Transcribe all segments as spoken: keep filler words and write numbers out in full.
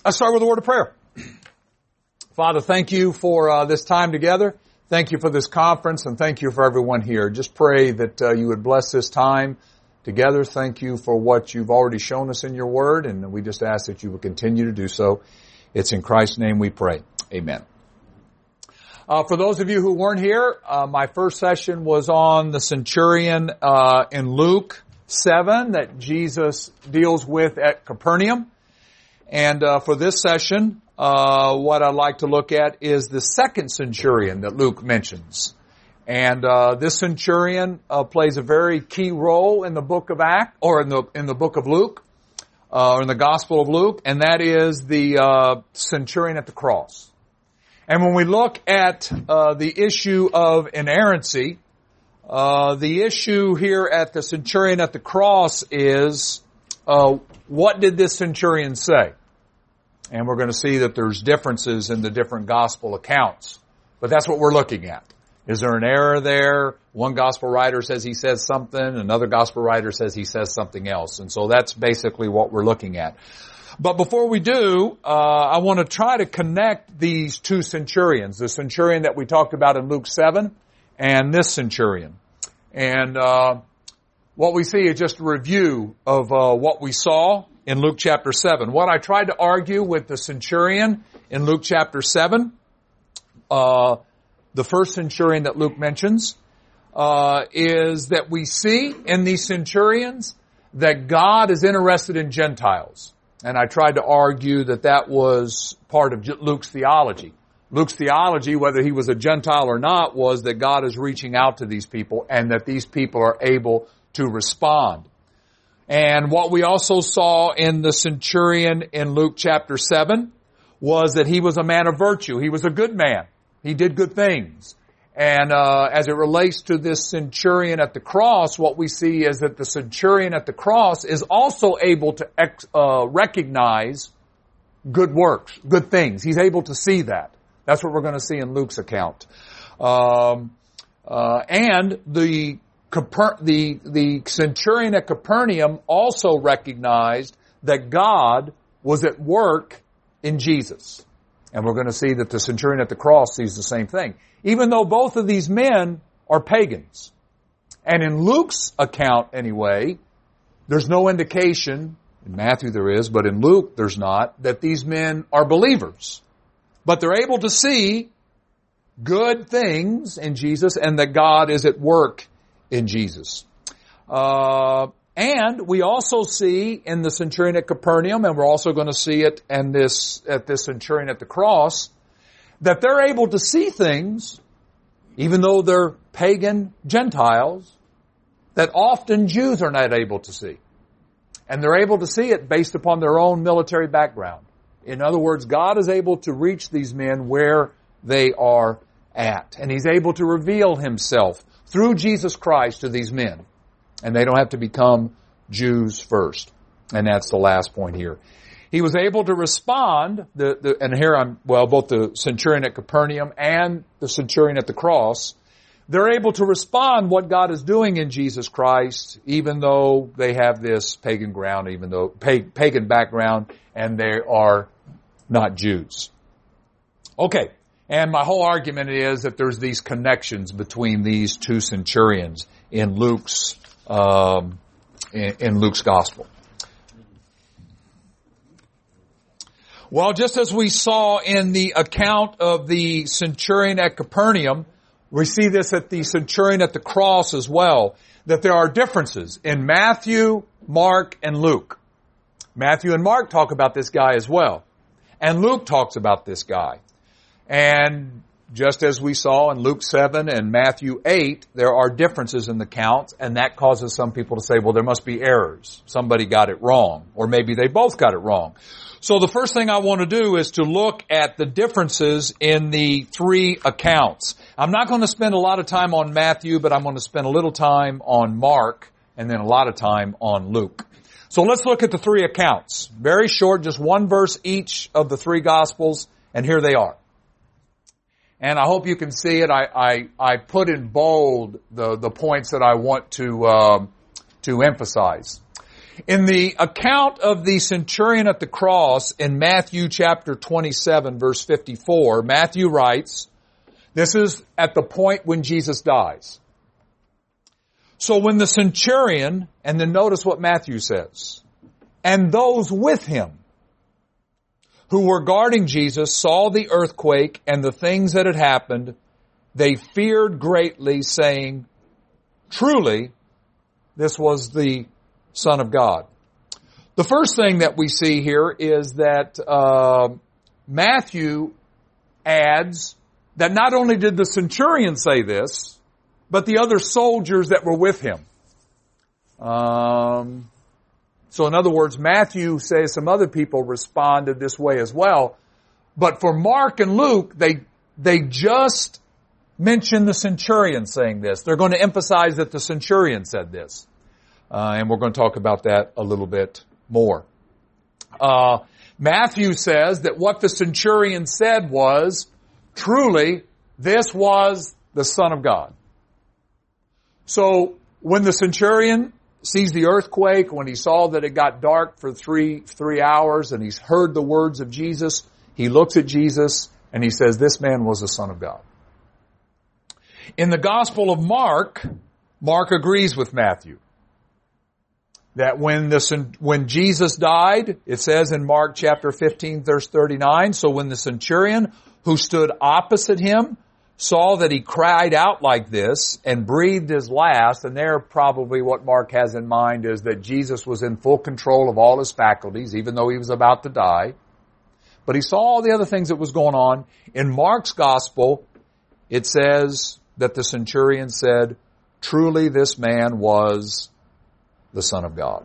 Let's start with a word of prayer. Father, thank you for uh, this time together. Thank you for this conference, and thank you for everyone here. Just pray that uh, you would bless this time together. Thank you for what you've already shown us in your word, and we just ask that you would continue to do so. It's in Christ's name we pray. Amen. Uh, for those of you who weren't here, uh, my first session was on the centurion uh, in Luke seven that Jesus deals with at Capernaum. And uh, for this session, uh, what I'd like to look at is the second centurion that Luke mentions. And uh, this centurion uh, plays a very key role in the book of Acts, or in the in the book of Luke, uh, or in the Gospel of Luke, and that is the uh, centurion at the cross. And when we look at uh, the issue of inerrancy, uh, the issue here at the centurion at the cross is, uh, what did this centurion say? And we're going to see that there's differences in the different gospel accounts. But that's what we're looking at. Is there an error there? One gospel writer says he says something, another gospel writer says he says something else. And so that's basically what we're looking at. But before we do, uh, I want to try to connect these two centurions, the centurion that we talked about in Luke seven and this centurion. And uh, what we see is just a review of uh, what we saw in Luke chapter seven. What I tried to argue with the centurion in Luke chapter seven, uh, the first centurion that Luke mentions, uh, is that we see in these centurions that God is interested in Gentiles. And I tried to argue that that was part of Luke's theology. Luke's theology, whether he was a Gentile or not, was that God is reaching out to these people and that these people are able to respond. And what we also saw in the centurion in Luke chapter seven was that he was a man of virtue. He was a good man. He did good things. And uh as it relates to this centurion at the cross, what we see is that the centurion at the cross is also able to ex, uh recognize good works, good things. He's able to see that. That's what we're going to see in Luke's account. Um uh And the Caper- the, the centurion at Capernaum also recognized that God was at work in Jesus. And we're going to see that the centurion at the cross sees the same thing. Even though both of these men are pagans. And in Luke's account anyway, there's no indication, in Matthew there is, but in Luke there's not, that these men are believers. But they're able to see good things in Jesus and that God is at work in Jesus. Uh, and we also see in the centurion at Capernaum, and we're also going to see it in this, at this centurion at the cross, that they're able to see things, even though they're pagan Gentiles, that often Jews are not able to see. And they're able to see it based upon their own military background. In other words, God is able to reach these men where they are at. And He's able to reveal Himself through Jesus Christ to these men. And they don't have to become Jews first. And that's the last point here. He was able to respond, the, the, and here I'm, well, both the centurion at Capernaum and the centurion at the cross, they're able to respond what God is doing in Jesus Christ, even though they have this pagan ground, even though pagan background, and they are not Jews. Okay. And my whole argument is that there's these connections between these two centurions in Luke's um, in, in Luke's gospel. Well, just as we saw in the account of the centurion at Capernaum, we see this at the centurion at the cross as well, that there are differences in Matthew, Mark, and Luke. Matthew and Mark talk about this guy as well. And Luke talks about this guy. And just as we saw in Luke seven and Matthew eight, there are differences in the counts, and that causes some people to say, well, there must be errors. Somebody got it wrong, or maybe they both got it wrong. So the first thing I want to do is to look at the differences in the three accounts. I'm not going to spend a lot of time on Matthew, but I'm going to spend a little time on Mark, and then a lot of time on Luke. So let's look at the three accounts. Very short, just one verse each of the three Gospels, and here they are. And I hope you can see it. I, I, I put in bold the, the points that I want to, um, to emphasize. In the account of the centurion at the cross in Matthew chapter twenty-seven, verse fifty-four, Matthew writes, this is at the point when Jesus dies. So when the centurion, and then notice what Matthew says, and those with him who were guarding Jesus saw the earthquake and the things that had happened, they feared greatly, saying, truly, this was the Son of God. The first thing that we see here is that uh, Matthew adds that not only did the centurion say this, but the other soldiers that were with him. Um, so in other words, Matthew says some other people responded this way as well. But for Mark and Luke, they they just mention the centurion saying this. They're going to emphasize that the centurion said this. Uh, and we're going to talk about that a little bit more. Uh, Matthew says that what the centurion said was, truly, this was the Son of God. So when the centurion sees the earthquake, when he saw that it got dark for three, three hours and he's heard the words of Jesus, he looks at Jesus and he says, this man was the Son of God. In the Gospel of Mark, Mark agrees with Matthew. That when the, when Jesus died, it says in Mark chapter fifteen, verse thirty-nine, so when the centurion who stood opposite him saw that he cried out like this and breathed his last, and there probably what Mark has in mind is that Jesus was in full control of all his faculties, even though he was about to die. But he saw all the other things that was going on. In Mark's gospel, it says that the centurion said, truly this man was the Son of God.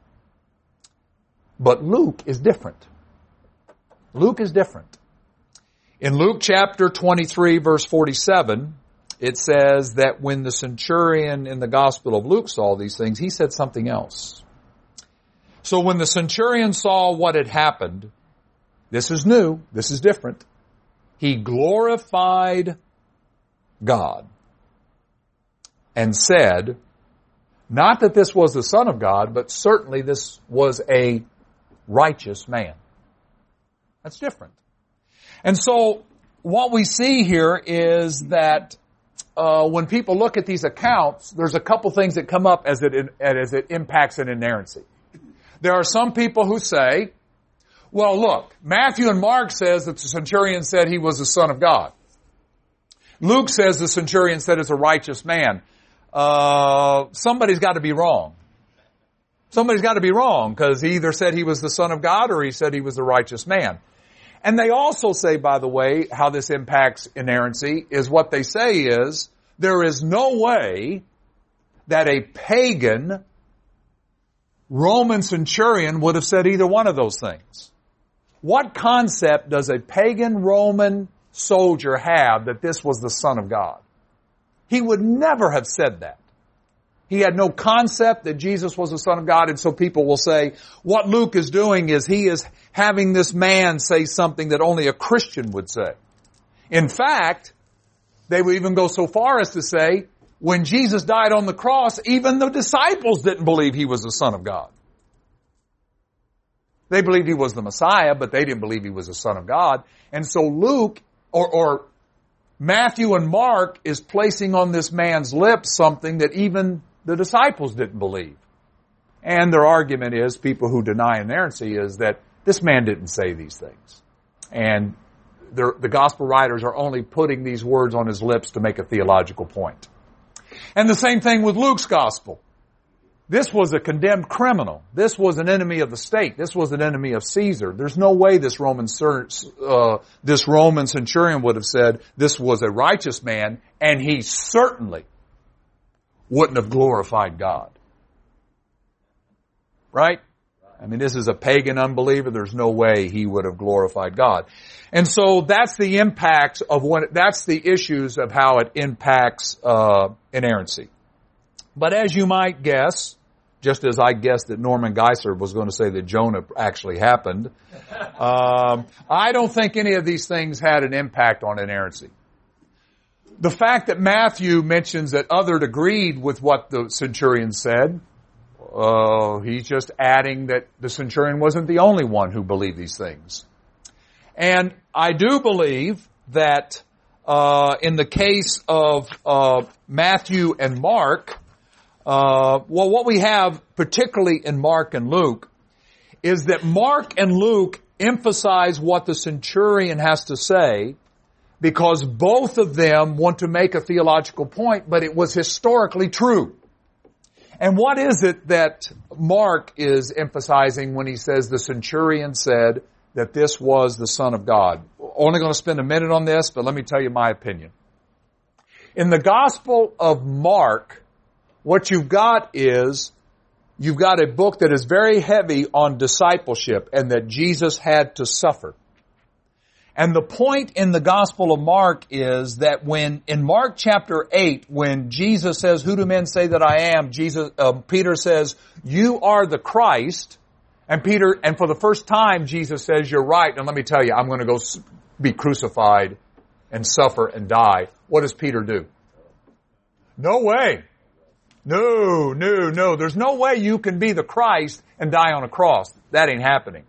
But Luke is different. Luke is different. In Luke chapter twenty-three, verse forty-seven, it says that when the centurion in the Gospel of Luke saw these things, he said something else. So when the centurion saw what had happened, this is new, this is different, he glorified God and said, not that this was the Son of God, but certainly this was a righteous man. That's different. And so what we see here is that uh, when people look at these accounts, there's a couple things that come up as it as it impacts an inerrancy. There are some people who say, well, look, Matthew and Mark says that the centurion said he was the Son of God. Luke says the centurion said it's a righteous man. Uh, somebody's got to be wrong. Somebody's got to be wrong because he either said he was the Son of God or he said he was a righteous man. And they also say, by the way, how this impacts inerrancy is what they say is there is no way that a pagan Roman centurion would have said either one of those things. What concept does a pagan Roman soldier have that this was the Son of God? He would never have said that. He had no concept that Jesus was the Son of God, and so people will say, what Luke is doing is he is having this man say something that only a Christian would say. In fact, they would even go so far as to say, when Jesus died on the cross, even the disciples didn't believe he was the Son of God. They believed he was the Messiah, but they didn't believe he was the Son of God. And so Luke, or, or Matthew and Mark is placing on this man's lips something that even the disciples didn't believe. And their argument is, people who deny inerrancy, is that this man didn't say these things. And the gospel writers are only putting these words on his lips to make a theological point. And the same thing with Luke's gospel. This was a condemned criminal. This was an enemy of the state. This was an enemy of Caesar. There's no way this Roman uh, this Roman centurion would have said this was a righteous man, and he certainly wouldn't have glorified God. Right? I mean, this is a pagan unbeliever. There's no way he would have glorified God. And so that's the impacts of what, that's the issues of how it impacts uh inerrancy. But as you might guess, just as I guessed that Norman Geisler was going to say that Jonah actually happened, um, I don't think any of these things had an impact on inerrancy. The fact that Matthew mentions that others agreed with what the centurion said, Uh, he's just adding that the centurion wasn't the only one who believed these things. And I do believe that uh, in the case of uh, Matthew and Mark, uh, well, what we have particularly in Mark and Luke is that Mark and Luke emphasize what the centurion has to say, because both of them want to make a theological point, but it was historically true. And what is it that Mark is emphasizing when he says the centurion said that this was the Son of God? Only going to spend a minute on this, but let me tell you my opinion. In the Gospel of Mark, what you've got is, you've got a book that is very heavy on discipleship and that Jesus had to suffer. And the point in the Gospel of Mark is that when, in Mark chapter eight, when Jesus says, "Who do men say that I am?" Jesus, uh, Peter says, "You are the Christ." And Peter, and for the first time, Jesus says, "You're right. And let me tell you, I'm going to go be crucified and suffer and die." What does Peter do? No way. No, no, no. There's no way you can be the Christ and die on a cross. That ain't happening.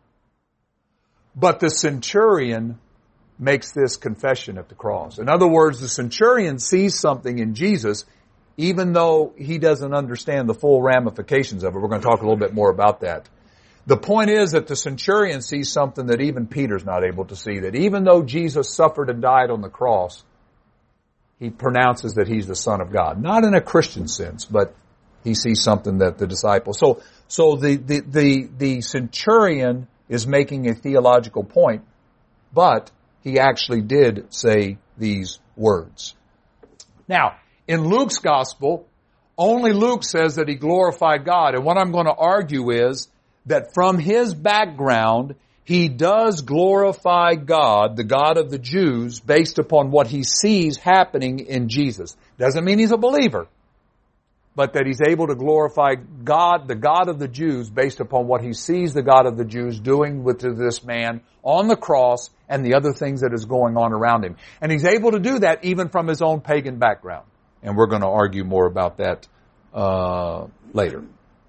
But the centurion makes this confession at the cross. In other words, the centurion sees something in Jesus, even though he doesn't understand the full ramifications of it. We're going to talk a little bit more about that. The point is that the centurion sees something that even Peter's not able to see, that even though Jesus suffered and died on the cross, he pronounces that he's the Son of God. Not in a Christian sense, but he sees something that the disciples... So, so the, the, the, the centurion is making a theological point, but he actually did say these words. Now, in Luke's gospel, only Luke says that he glorified God. And what I'm going to argue is that from his background, he does glorify God, the God of the Jews, based upon what he sees happening in Jesus. Doesn't mean he's a believer, but that he's able to glorify God, the God of the Jews, based upon what he sees the God of the Jews doing with this man on the cross and the other things that is going on around him. And he's able to do that even from his own pagan background. And we're going to argue more about that uh, later.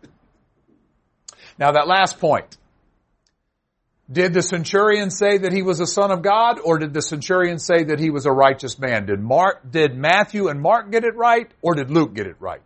Now, that last point. Did the centurion say that he was a son of God, or did the centurion say that he was a righteous man? Did Mark, did Matthew and Mark get it right, or did Luke get it right?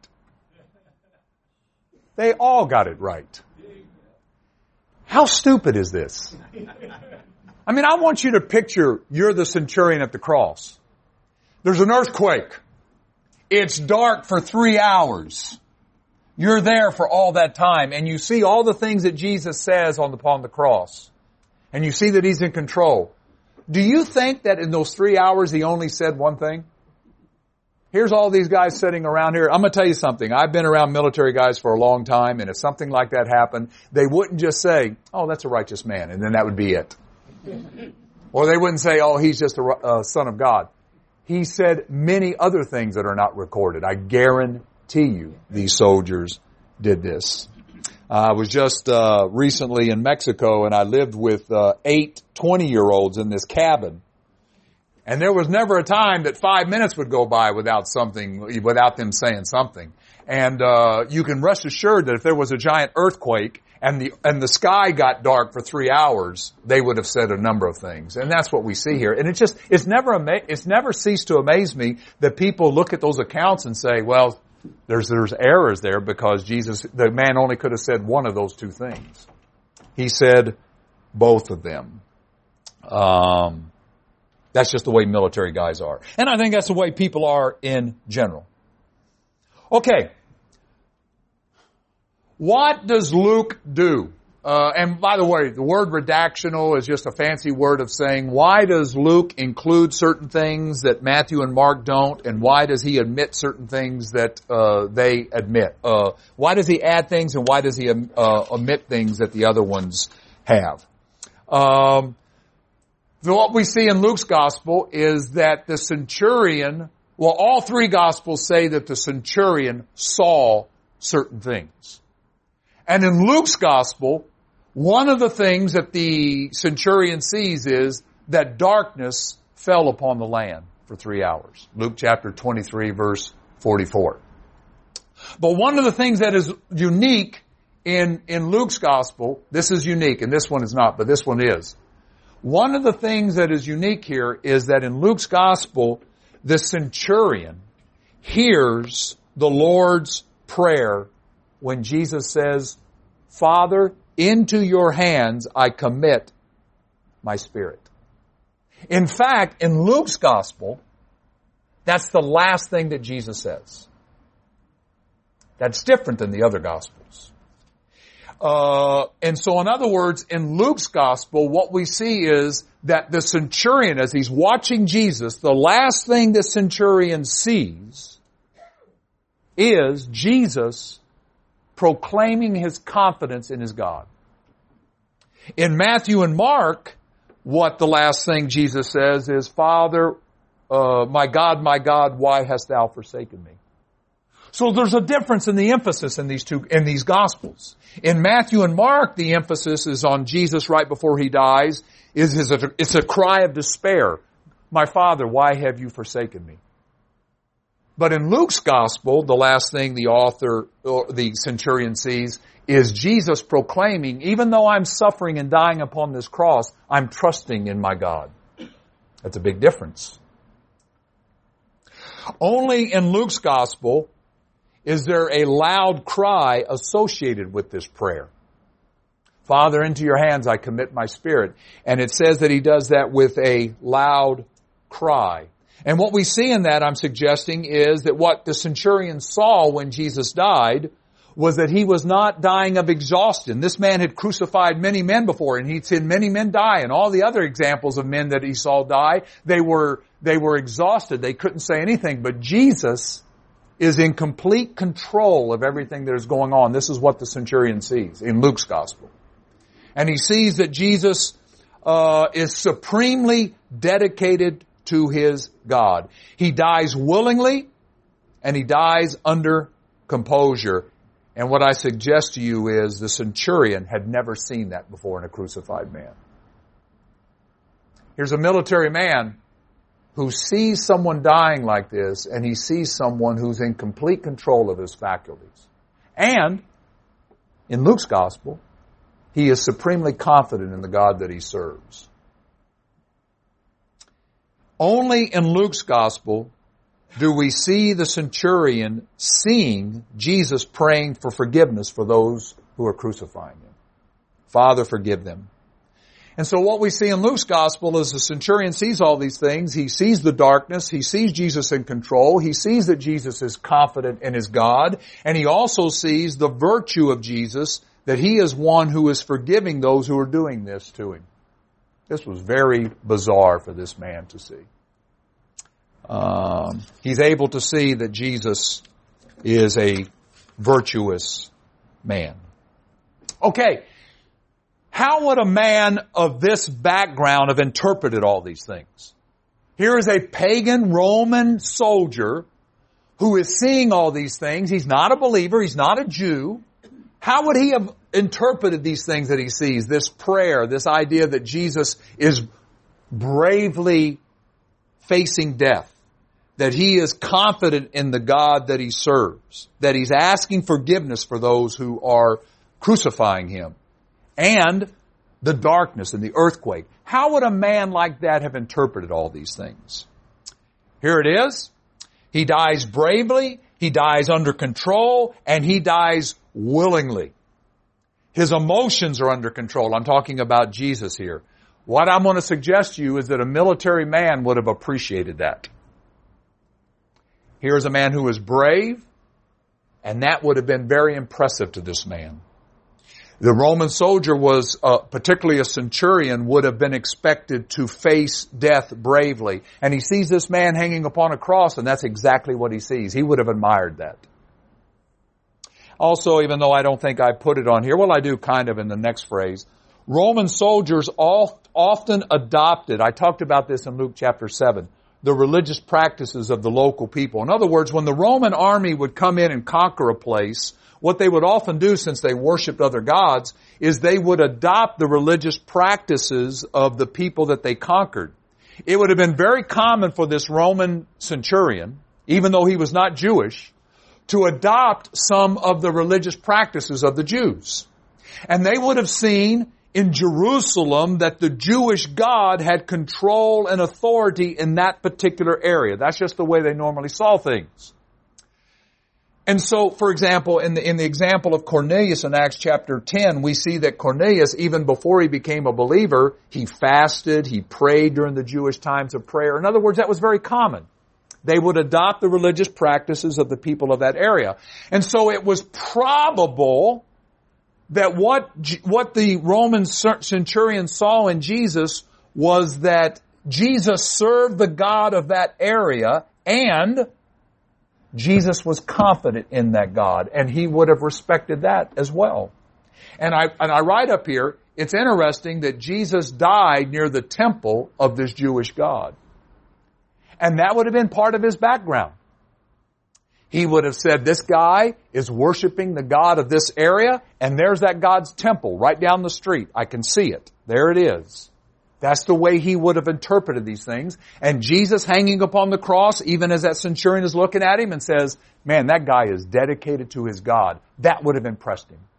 They all got it right. How stupid is this? I mean, I want you to picture you're the centurion at the cross. There's an earthquake. It's dark for three hours. You're there for all that time, and you see all the things that Jesus says on the, upon the cross. And you see that he's in control. Do you think that in those three hours he only said one thing? Here's all these guys sitting around here. I'm going to tell you something. I've been around military guys for a long time, and if something like that happened, they wouldn't just say, "Oh, that's a righteous man," and then that would be it. Or they wouldn't say, "Oh, he's just a uh, son of God." He said many other things that are not recorded. I guarantee you these soldiers did this. Uh, I was just uh recently in Mexico, and I lived with uh eight twenty-year-olds in this cabin. And there was never a time that five minutes would go by without something, without them saying something. And uh you can rest assured that if there was a giant earthquake and the and the sky got dark for three hours, they would have said a number of things. And that's what we see here. And it's just it's never ama- it's never ceased to amaze me that people look at those accounts and say, well, There's, there's errors there because Jesus, the man only could have said one of those two things. He said both of them. Um, that's just the way military guys are. And I think that's the way people are in general. Okay. What does Luke do? Uh, and by the way, the word redactional is just a fancy word of saying, why does Luke include certain things that Matthew and Mark don't, and why does he admit certain things that uh, they admit? Uh, why does he add things, and why does he uh, omit things that the other ones have? Um, what we see in Luke's gospel is that the centurion, well, all three gospels say that the centurion saw certain things. And in Luke's gospel, one of the things that the centurion sees is that darkness fell upon the land for three hours. Luke chapter twenty-three, verse forty-four. But one of the things that is unique in, in Luke's gospel, this is unique and this one is not, but this one is. One of the things that is unique here is that in Luke's gospel, the centurion hears the Lord's prayer when Jesus says, Father, into your hands I commit my spirit. In fact, in Luke's gospel, that's the last thing that Jesus says. That's different than the other gospels. Uh, and so in other words, in Luke's gospel, what we see is that the centurion, as he's watching Jesus, the last thing the centurion sees is Jesus proclaiming his confidence in his God. In Matthew and Mark, what the last thing Jesus says is, Father, uh, my God, my God, why hast thou forsaken me? So there's a difference in the emphasis in these two, in these Gospels. In Matthew and Mark, the emphasis is on Jesus right before he dies. Is his, it's a cry of despair. My Father, why have you forsaken me? But in Luke's Gospel, the last thing the author, or the centurion sees is Jesus proclaiming, even though I'm suffering and dying upon this cross, I'm trusting in my God. That's a big difference. Only in Luke's Gospel is there a loud cry associated with this prayer. Father, into your hands I commit my spirit. And it says that he does that with a loud cry. And what we see in that, I'm suggesting, is that what the centurion saw when Jesus died was that he was not dying of exhaustion. This man had crucified many men before, and he'd seen many men die. And all the other examples of men that he saw die, they were, they were exhausted. They couldn't say anything. But Jesus is in complete control of everything that is going on. This is what the centurion sees in Luke's gospel. And he sees that Jesus uh, is supremely dedicated to his God. He dies willingly, and he dies under composure. And what I suggest to you is the centurion had never seen that before in a crucified man. Here's a military man who sees someone dying like this, and he sees someone who's in complete control of his faculties. And in Luke's gospel, he is supremely confident in the God that he serves. Only in Luke's gospel do we see the centurion seeing Jesus praying for forgiveness for those who are crucifying him. Father, forgive them. And so what we see in Luke's gospel is the centurion sees all these things. He sees the darkness. He sees Jesus in control. He sees that Jesus is confident in his God. And he also sees the virtue of Jesus, that he is one who is forgiving those who are doing this to him. This was very bizarre for this man to see. Um, he's able to see that Jesus is a virtuous man. Okay. How would a man of this background have interpreted all these things? Here is a pagan Roman soldier who is seeing all these things. He's not a believer. He's not a Jew. How would he have interpreted these things that he sees? This prayer, this idea that Jesus is bravely facing death, that he is confident in the God that he serves, that he's asking forgiveness for those who are crucifying him, and the darkness and the earthquake. How would a man like that have interpreted all these things? Here it is. He dies bravely, he dies under control, and he dies willingly. His emotions are under control. I'm talking about Jesus here. What I'm going to suggest to you is that a military man would have appreciated that. Here is a man who is brave, and that would have been very impressive to this man. The Roman soldier was, uh, particularly a centurion, would have been expected to face death bravely. And he sees this man hanging upon a cross, and that's exactly what he sees. He would have admired that. Also, even though I don't think I put it on here, well, I do kind of in the next phrase, Roman soldiers all, often adopted, I talked about this in Luke chapter seven, the religious practices of the local people. In other words, when the Roman army would come in and conquer a place, what they would often do, since they worshiped other gods, is they would adopt the religious practices of the people that they conquered. It would have been very common for this Roman centurion, even though he was not Jewish, to adopt some of the religious practices of the Jews. And they would have seen in Jerusalem that the Jewish God had control and authority in that particular area. That's just the way they normally saw things. And so, for example, in the, in the example of Cornelius in Acts chapter ten, we see that Cornelius, even before he became a believer, he fasted, he prayed during the Jewish times of prayer. In other words, that was very common. They would adopt the religious practices of the people of that area. And so it was probable that what, what the Roman centurion saw in Jesus was that Jesus served the God of that area, and Jesus was confident in that God, and he would have respected that as well. And I, and I write up here, it's interesting that Jesus died near the temple of this Jewish God. And that would have been part of his background. He would have said, this guy is worshiping the God of this area, and there's that God's temple right down the street. I can see it. There it is. That's the way he would have interpreted these things. And Jesus hanging upon the cross, even as that centurion is looking at him and says, man, that guy is dedicated to his God. That would have impressed him.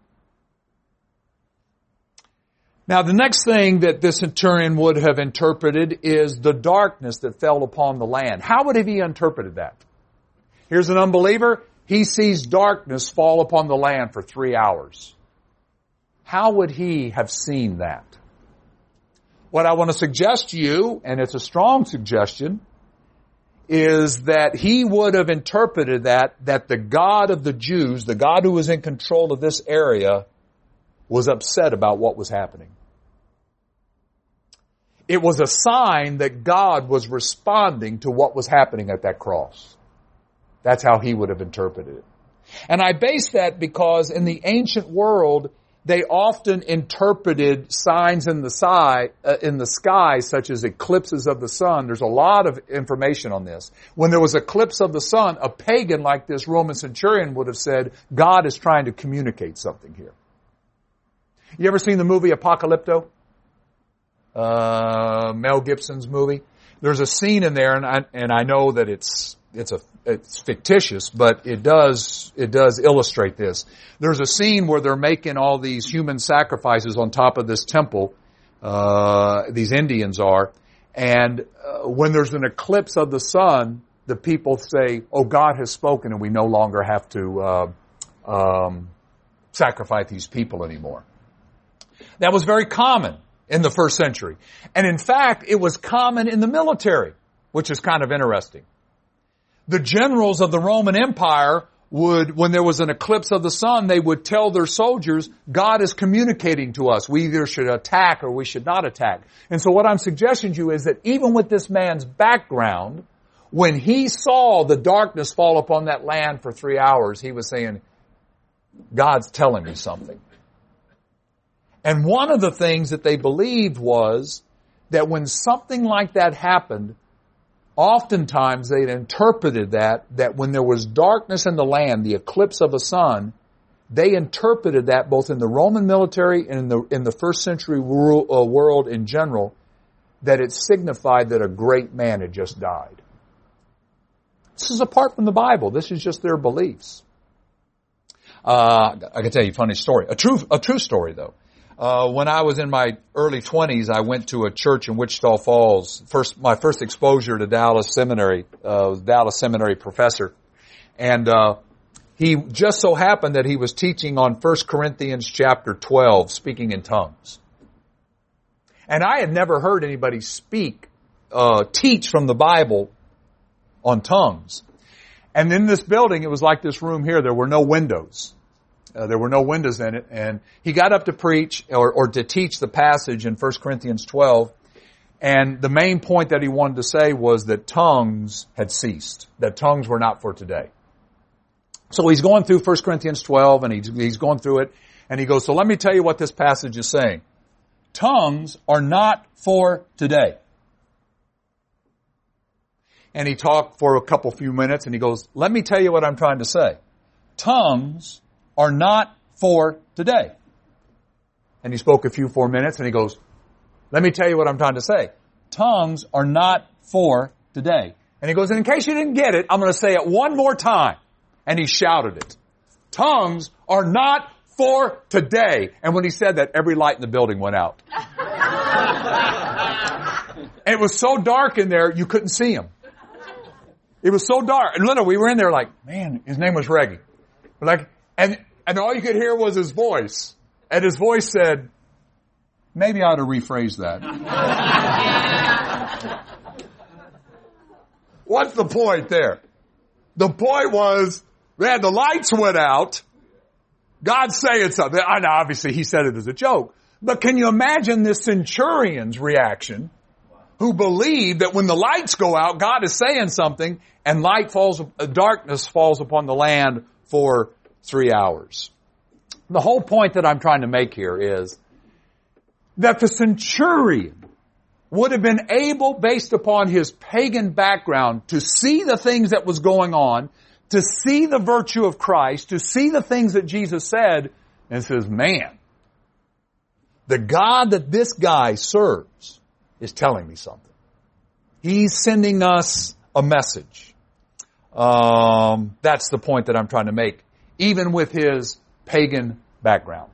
Now, the next thing that this centurion would have interpreted is the darkness that fell upon the land. How would he have interpreted that? Here's an unbeliever. He sees darkness fall upon the land for three hours. How would he have seen that? What I want to suggest to you, and it's a strong suggestion, is that he would have interpreted that, that the God of the Jews, the God who was in control of this area, was upset about what was happening. It was a sign that God was responding to what was happening at that cross. That's how he would have interpreted it. And I base that because in the ancient world, they often interpreted signs in the sky, uh, in the sky, such as eclipses of the sun. There's a lot of information on this. When there was an eclipse of the sun, a pagan like this Roman centurion would have said, God is trying to communicate something here. You ever seen the movie Apocalypto? Uh, Mel Gibson's movie. There's a scene in there, and I, and I know that it's it's a it's fictitious, but it does it does illustrate this. There's a scene where they're making all these human sacrifices on top of this temple. Uh, these Indians are, and uh, when there's an eclipse of the sun, the people say, "Oh, God has spoken, and we no longer have to uh, um, sacrifice these people anymore." That was very common in the first century. And in fact, it was common in the military, which is kind of interesting. The generals of the Roman Empire would, when there was an eclipse of the sun, they would tell their soldiers, God is communicating to us. We either should attack or we should not attack. And so what I'm suggesting to you is that even with this man's background, when he saw the darkness fall upon that land for three hours, he was saying, God's telling me something. And one of the things that they believed was that when something like that happened, oftentimes they'd interpreted that, that when there was darkness in the land, the eclipse of a sun, they interpreted that both in the Roman military and in the, in the first century world, uh, world in general, that it signified that a great man had just died. This is apart from the Bible. This is just their beliefs. Uh, I can tell you a funny story. A true, a true story though. Uh, when I was in my early twenties, I went to a church in Wichita Falls. First, my first exposure to Dallas Seminary, uh, was Dallas Seminary professor. And, uh, he just so happened that he was teaching on First Corinthians chapter twelve, speaking in tongues. And I had never heard anybody speak, uh, teach from the Bible on tongues. And in this building, it was like this room here. There were no windows. Uh, there were no windows in it, and he got up to preach or, or to teach the passage in First Corinthians twelve, and the main point that he wanted to say was that tongues had ceased, that tongues were not for today. So he's going through First Corinthians twelve, and he's, he's going through it, and he goes, so let me tell you what this passage is saying. Tongues are not for today. And he talked for a couple few minutes, and he goes, let me tell you what I'm trying to say. Tongues are not for today. And he spoke a few more minutes and he goes, let me tell you what I'm trying to say. Tongues are not for today. And he goes, and in case you didn't get it, I'm going to say it one more time. and he shouted it. Tongues are not for today. And when he said that, every light in the building went out. And it was so dark in there, you couldn't see him. It was so dark. And literally, we were in there like, man, his name was Reggie. Like, and, and all you could hear was his voice. And his voice said, maybe I ought to rephrase that. What's the point there? The point was, man, the lights went out. God's saying something. I know, obviously, he said it as a joke. But can you imagine this centurion's reaction, who believed that when the lights go out, God is saying something, and light falls, darkness falls upon the land for three hours. The whole point that I'm trying to make here is that the centurion would have been able, based upon his pagan background, to see the things that was going on, to see the virtue of Christ, to see the things that Jesus said, and says, man, the God that this guy serves is telling me something. He's sending us a message. Um, that's the point that I'm trying to make, even with his pagan background.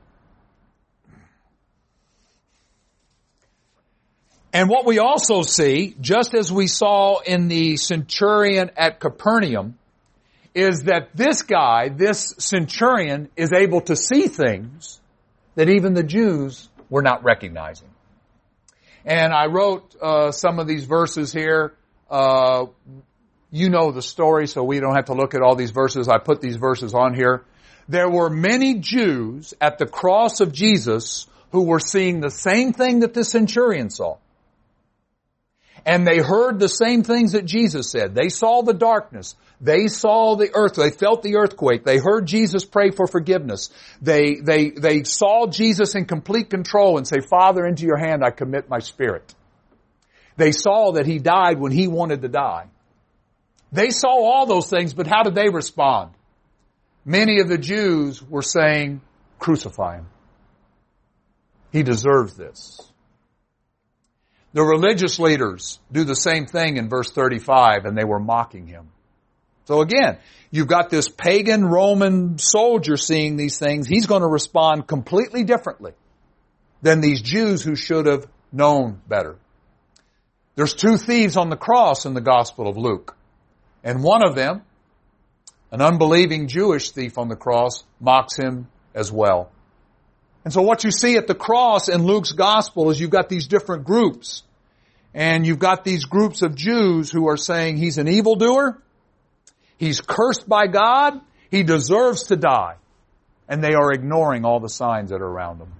And what we also see, just as we saw in the centurion at Capernaum, is that this guy, this centurion, is able to see things that even the Jews were not recognizing. And I wrote uh, some of these verses here. Uh, you know the story, so we don't have to look at all these verses. I put these verses on here. There were many Jews at the cross of Jesus who were seeing the same thing that the centurion saw. And they heard the same things that Jesus said. They saw the darkness. They saw the earth. They felt the earthquake. They heard Jesus pray for forgiveness. They, they, they saw Jesus in complete control and say, Father, into your hand I commit my spirit. They saw that he died when he wanted to die. They saw all those things, but how did they respond? Many of the Jews were saying, crucify him. He deserves this. The religious leaders do the same thing in verse thirty-five, and they were mocking him. So again, you've got this pagan Roman soldier seeing these things. He's going to respond completely differently than these Jews who should have known better. There's two thieves on the cross in the Gospel of Luke. And one of them, an unbelieving Jewish thief on the cross, mocks him as well. And so what you see at the cross in Luke's Gospel is you've got these different groups. And you've got these groups of Jews who are saying he's an evildoer, he's cursed by God, he deserves to die. And they are ignoring all the signs that are around them.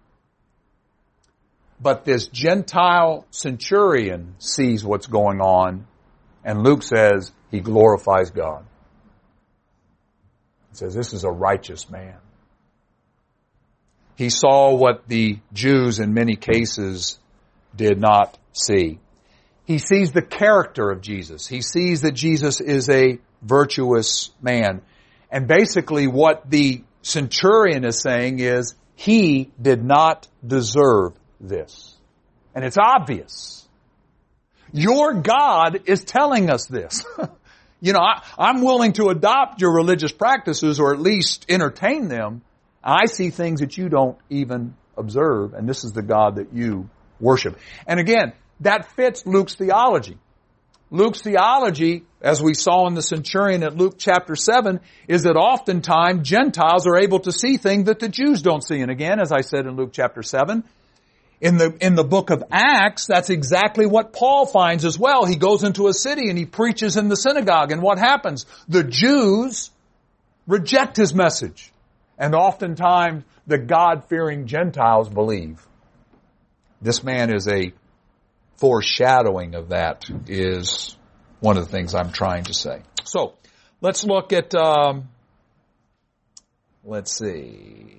But this Gentile centurion sees what's going on, and Luke says he glorifies God. He says this is a righteous man. He saw what the Jews in many cases did not see. He sees the character of Jesus. He sees that Jesus is a virtuous man. And basically what the centurion is saying is he did not deserve this. And it's obvious. Your God is telling us this. You know, I, I'm willing to adopt your religious practices or at least entertain them. I see things that you don't even observe, and this is the God that you worship. And again, that fits Luke's theology. Luke's theology, as we saw in the centurion at Luke chapter seven, is that oftentimes Gentiles are able to see things that the Jews don't see. And again, as I said in Luke chapter seven, in the, in the book of Acts, that's exactly what Paul finds as well. He goes into a city and he preaches in the synagogue, and what happens? The Jews reject his message. And oftentimes, the God-fearing Gentiles believe. This man is a foreshadowing of that, is one of the things I'm trying to say. So, let's look at, um, let's see.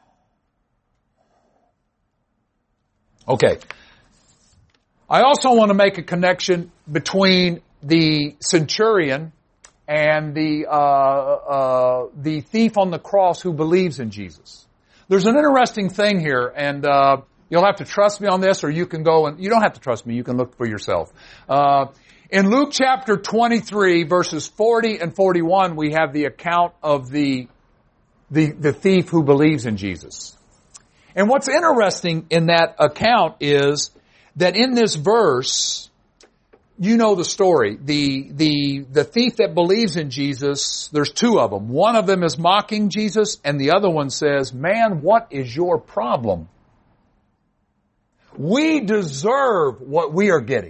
Okay. I also want to make a connection between the centurion and the uh, uh, the thief on the cross who believes in Jesus. There's an interesting thing here, and uh, You'll have to trust me on this, or you can go and, you don't have to trust me, you can look for yourself. Uh, in Luke chapter twenty-three, verses forty and forty-one, we have the account of the, the, the thief who believes in Jesus. And what's interesting in that account is that in this verse, you know the story. The, the, the thief that believes in Jesus, there's two of them. One of them is mocking Jesus, and the other one says, man, what is your problem? We deserve what we are getting.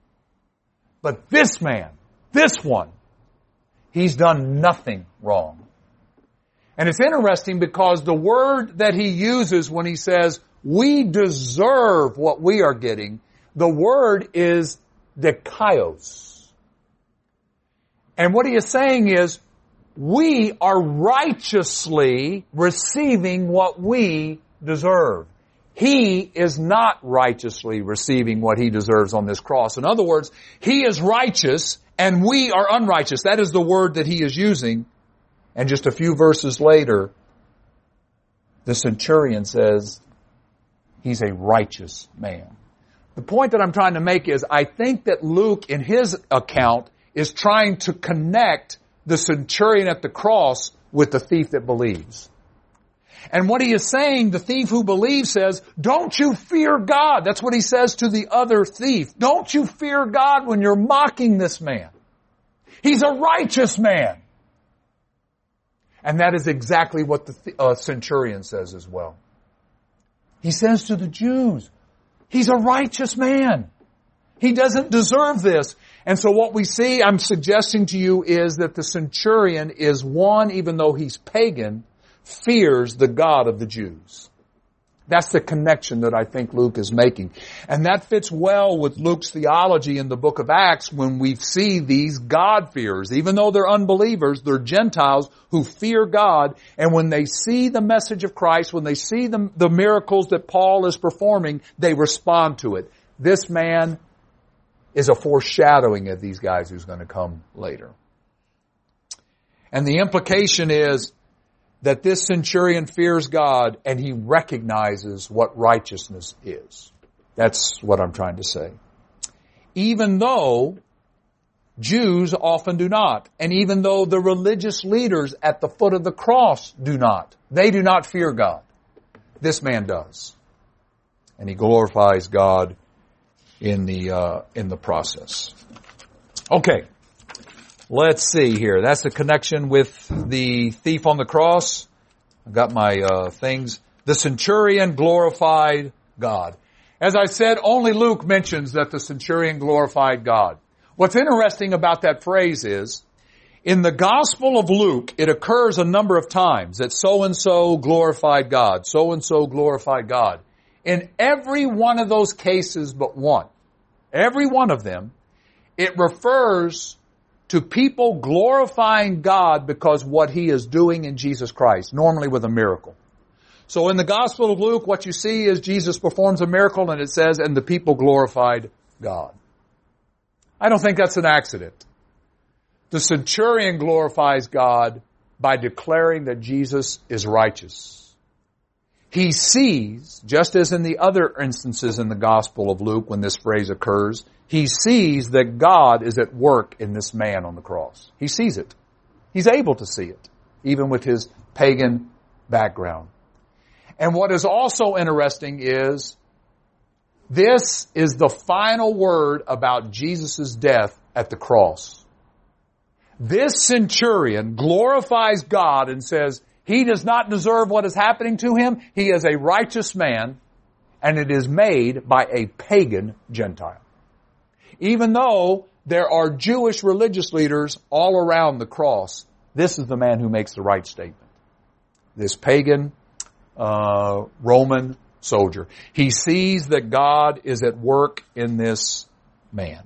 But this man, this one, he's done nothing wrong. And it's interesting because the word that he uses when he says, we deserve what we are getting, the word is dikaios. And what he is saying is, we are righteously receiving what we deserve. He is not righteously receiving what he deserves on this cross. In other words, he is righteous and we are unrighteous. That is the word that he is using. And just a few verses later, the centurion says, he's a righteous man. The point that I'm trying to make is, I think that Luke, in his account, is trying to connect the centurion at the cross with the thief that believes. And what he is saying, the thief who believes says, don't you fear God? That's what he says to the other thief. Don't you fear God when you're mocking this man? He's a righteous man. And that is exactly what the th- uh, centurion says as well. He says to the Jews, he's a righteous man. He doesn't deserve this. And so what we see, I'm suggesting to you, is that the centurion is one, even though he's pagan, fears the God of the Jews. That's the connection that I think Luke is making. And that fits well with Luke's theology in the book of Acts when we see these God-fearers. Even though they're unbelievers, they're Gentiles who fear God. And when they see the message of Christ, when they see the, the miracles that Paul is performing, they respond to it. This man is a foreshadowing of these guys who's going to come later. And the implication is that this centurion fears God and he recognizes what righteousness is. That's what I'm trying to say. Even though Jews often do not, and even though the religious leaders at the foot of the cross do not, they do not fear God. This man does. And he glorifies God in the, uh, in the process. Okay. Let's see here. That's the connection with the thief on the cross. I've got my uh, things. The centurion glorified God. As I said, only Luke mentions that the centurion glorified God. What's interesting about that phrase is, in the Gospel of Luke, it occurs a number of times that so-and-so glorified God, so-and-so glorified God. In every one of those cases but one, every one of them, it refers to people glorifying God because what He is doing in Jesus Christ, normally with a miracle. So in the Gospel of Luke, what you see is Jesus performs a miracle and it says, and the people glorified God. I don't think that's an accident. The centurion glorifies God by declaring that Jesus is righteous. He sees, just as in the other instances in the Gospel of Luke when this phrase occurs, he sees that God is at work in this man on the cross. He sees it. He's able to see it, even with his pagan background. And what is also interesting is, this is the final word about Jesus' death at the cross. This centurion glorifies God and says, he does not deserve what is happening to him. He is a righteous man, and it is made by a pagan Gentile. Even though there are Jewish religious leaders all around the cross, this is the man who makes the right statement. This pagan uh, Roman soldier. He sees that God is at work in this man.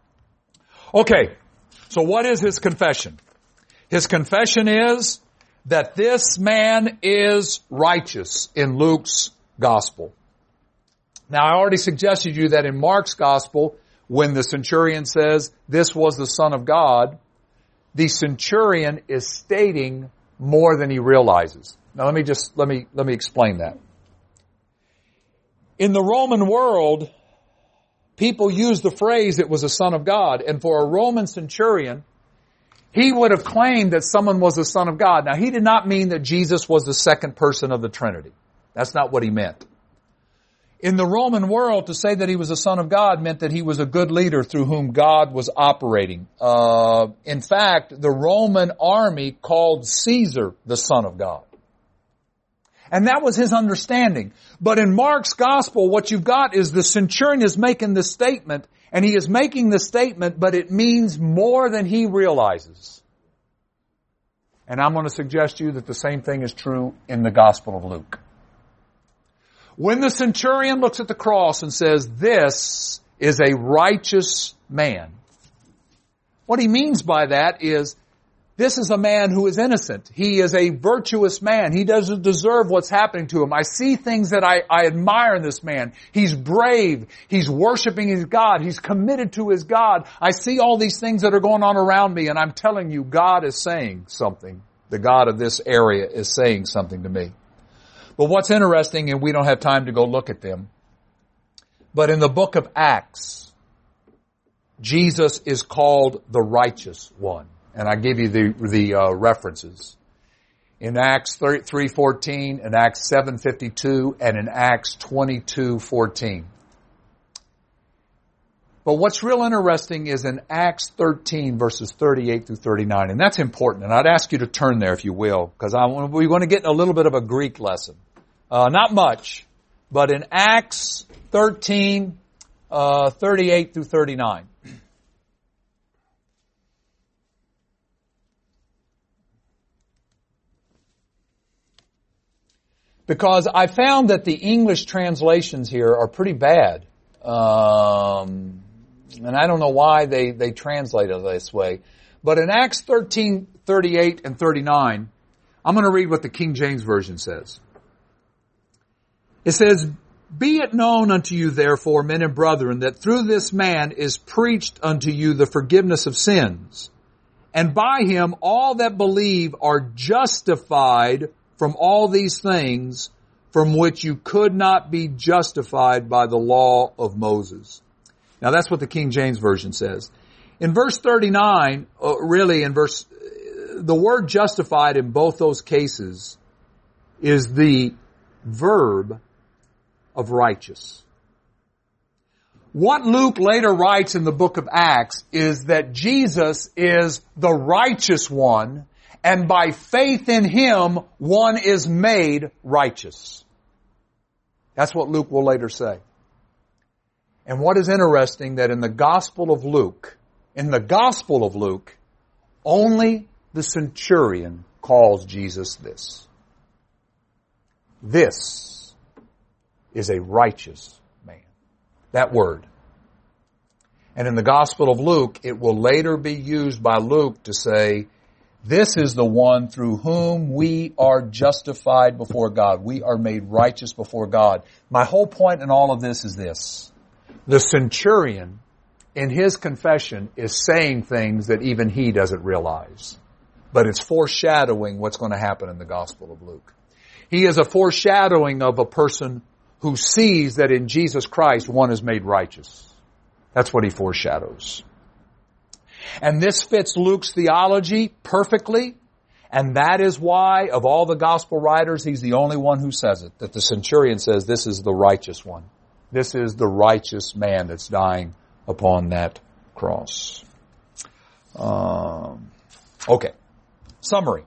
Okay, so what is his confession? His confession is that this man is righteous in Luke's gospel. Now, I already suggested to you that in Mark's gospel, when the centurion says, this was the Son of God, the centurion is stating more than he realizes. Now let me just, let me, let me explain that. In the Roman world, people used the phrase, it was a son of God. And for a Roman centurion, he would have claimed that someone was the son of God. Now, he did not mean that Jesus was the second person of the Trinity. That's not what he meant. In the Roman world, to say that he was a son of God meant that he was a good leader through whom God was operating. Uh, in fact, the Roman army called Caesar the son of God. And that was his understanding. But in Mark's gospel, what you've got is the centurion is making this statement, and he is making the statement, but it means more than he realizes. And I'm going to suggest to you that the same thing is true in the Gospel of Luke. When the centurion looks at the cross and says, this is a righteous man, what he means by that is, this is a man who is innocent. He is a virtuous man. He doesn't deserve what's happening to him. I see things that I, I admire in this man. He's brave. He's worshiping his God. He's committed to his God. I see all these things that are going on around me, and I'm telling you, God is saying something. The God of this area is saying something to me. But what's interesting, and we don't have time to go look at them, but in the book of Acts, Jesus is called the righteous one. And I give you the, the uh, references. In Acts three fourteen, in Acts seven fifty-two, and in Acts twenty-two fourteen. But what's real interesting is in Acts thirteen, verses thirty-eight through thirty-nine. And that's important. And I'd ask you to turn there if you will, because I want, we're going to get a little bit of a Greek lesson. Uh, not much, but in Acts thirteen, uh, thirty-eight through thirty-nine. Because I found that the English translations here are pretty bad. Um, and I don't know why they, they translate it this way. But in Acts thirteen, thirty-eight and thirty-nine, I'm going to read what the King James Version says. It says, be it known unto you therefore, men and brethren, that through this man is preached unto you the forgiveness of sins. And by him all that believe are justified from all these things from which you could not be justified by the law of Moses. Now that's what the King James Version says. In verse thirty-nine, uh, really in verse, the word justified in both those cases is the verb of righteous. What Luke later writes in the book of Acts is that Jesus is the righteous one, and by faith in him, one is made righteous. That's what Luke will later say. And what is interesting that in the Gospel of Luke, in the Gospel of Luke, only the centurion calls Jesus this. This is a righteous man. That word. And in the Gospel of Luke, it will later be used by Luke to say, this is the one through whom we are justified before God. We are made righteous before God. My whole point in all of this is this. The centurion, in his confession, is saying things that even he doesn't realize. But it's foreshadowing what's going to happen in the Gospel of Luke. He is a foreshadowing of a person who sees that in Jesus Christ one is made righteous. That's what he foreshadows. And this fits Luke's theology perfectly, and that is why, of all the gospel writers, he's the only one who says it, that the centurion says this is the righteous one. This is the righteous man that's dying upon that cross. Um, okay. Summary.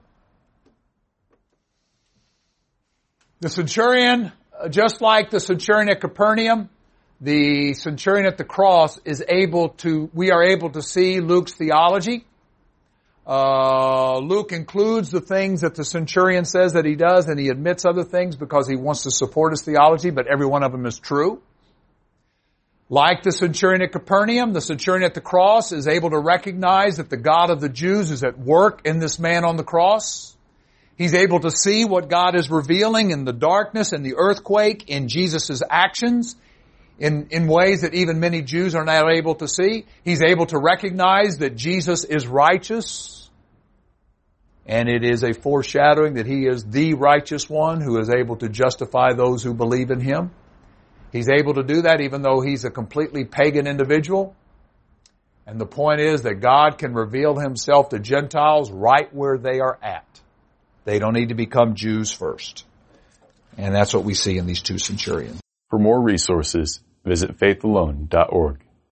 The centurion, just like the centurion at Capernaum, the centurion at the cross is able to, we are able to see Luke's theology. Uh, Luke includes the things that the centurion says that he does, and he admits other things because he wants to support his theology, but every one of them is true. Like the centurion at Capernaum, the centurion at the cross is able to recognize that the God of the Jews is at work in this man on the cross. He's able to see what God is revealing in the darkness and the earthquake, in Jesus' actions, in, in ways that even many Jews are not able to see. He's able to recognize that Jesus is righteous, and it is a foreshadowing that he is the righteous one who is able to justify those who believe in him. He's able to do that even though he's a completely pagan individual. And the point is that God can reveal himself to Gentiles right where they are at. They don't need to become Jews first. And that's what we see in these two centurions. For more resources, visit faith alone dot org.